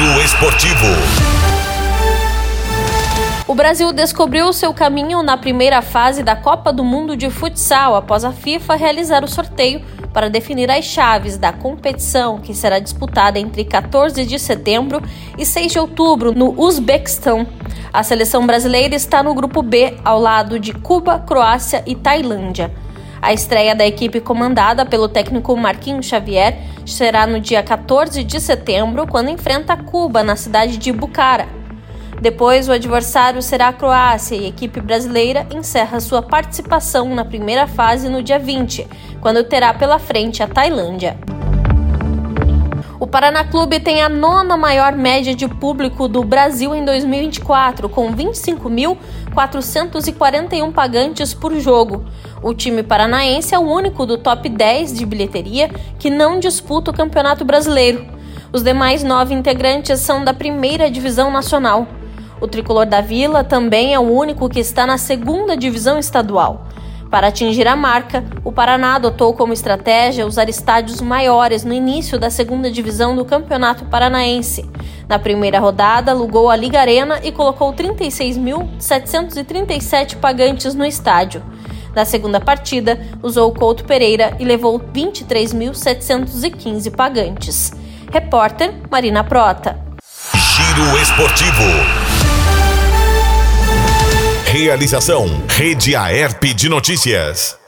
Giro Esportivo. O Brasil descobriu seu caminho na primeira fase da Copa do Mundo de Futsal após a FIFA realizar o sorteio para definir as chaves da competição, que será disputada entre 14 de setembro e 6 de outubro no Uzbequistão. A seleção brasileira está no grupo B, ao lado de Cuba, Croácia e Tailândia. A estreia da equipe comandada pelo técnico Marquinhos Xavier será no dia 14 de setembro, quando enfrenta Cuba na cidade de Bucara. Depois, o adversário será a Croácia e a equipe brasileira encerra sua participação na primeira fase no dia 20, quando terá pela frente a Tailândia. O Paraná Clube tem a 9ª maior média de público do Brasil em 2024, com 25.441 pagantes por jogo. O time paranaense é o único do top 10 de bilheteria que não disputa o Campeonato Brasileiro. Os demais 9 integrantes são da primeira divisão nacional. O tricolor da Vila também é o único que está na 2ª divisão estadual. Para atingir a marca, o Paraná adotou como estratégia usar estádios maiores no início da 2ª divisão do Campeonato Paranaense. Na primeira rodada, alugou a Liga Arena e colocou 36.737 pagantes no estádio. Na segunda partida, usou o Couto Pereira e levou 23.715 pagantes. Repórter Marina Prota. Giro Esportivo. Realização Rede Aerp de Notícias.